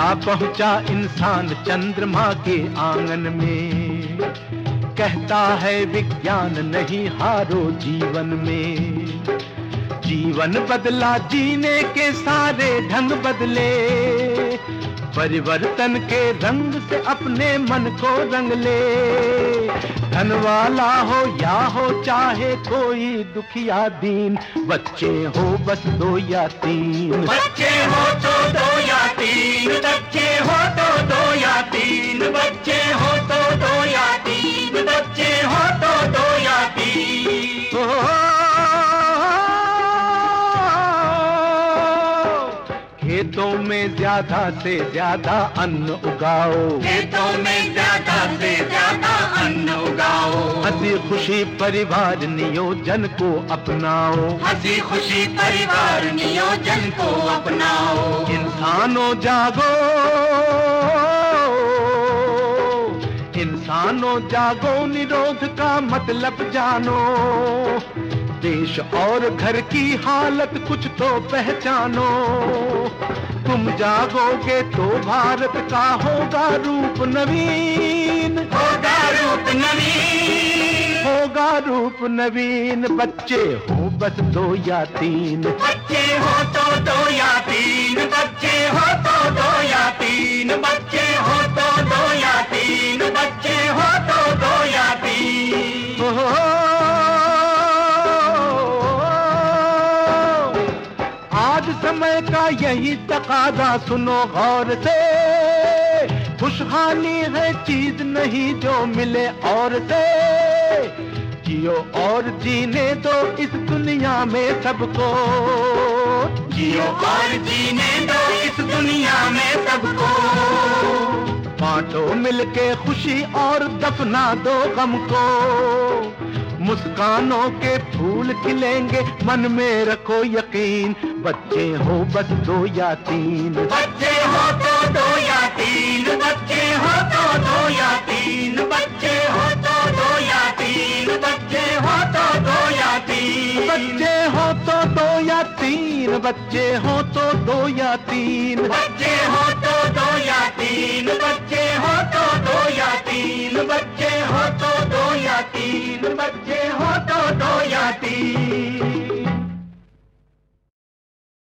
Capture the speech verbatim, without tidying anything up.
जा पहुंचा इंसान चंद्रमा के आंगन में, कहता है विज्ञान नहीं हारो जीवन में। जीवन बदला, जीने के सारे ढंग बदले, परिवर्तन के रंग से अपने मन को रंग ले। धन वाला हो या हो चाहे कोई दुखिया दीन, बच्चे हो बस दो या तीन, बच्चे हो तो दो या तीन, बच्चे हो तो दो या तीन, बच्चे हो तो दो या तीन, बच्चे हो तो दो या तीन। खेतों में ज्यादा से ज्यादा अन्न उगाओ, खेतों में ज्यादा से ज्यादा अन्न उगाओ। हंसी खुशी परिवार नियोजन को अपनाओ, हंसी खुशी परिवार नियोजन को अपनाओ। इंसानों जागो, इंसानों जागो, निरोध का मतलब जानो। देश और घर की हालत कुछ तो पहचानो। तुम जागोगे तो भारत का होगा रूप नवीन, होगा रूप नवीन, होगा रूप नवीन। बच्चे हो बस दो या तीन, बच्चे हो तो दो या तीन, बच्चे हो तो दो या तीन, बच्चे हो तो दो या तीन, बच्चे हो तो दो या तीन। आज समय का यही तकाजा सुनो गौर से, खुशहाली है चीज नहीं जो मिले और से। जियो और जीने दो इस दुनिया में सबको, जियो और जीने दो इस दुनिया में सबको। बांटो मिलके खुशी और दफना दो गम को। मुस्कानों के फूल खिलेंगे मन में रखो यकीन। बच्चे हो बस दो या तीन, बच्चे हो तो दो या तीन, बच्चे हो तो दो या तीन, बच्चे हो तो दो या तीन, बच्चे हो तो दो या तीन, बच्चे हो तो दो या तीन, बच्चे हो तो दो या तीन, बच्चे हो तो दो या तीन, बच्चे हो तो दो या तीन, बच्चे हो तो दो या तीन, बच्चे हो तो दो या तीन।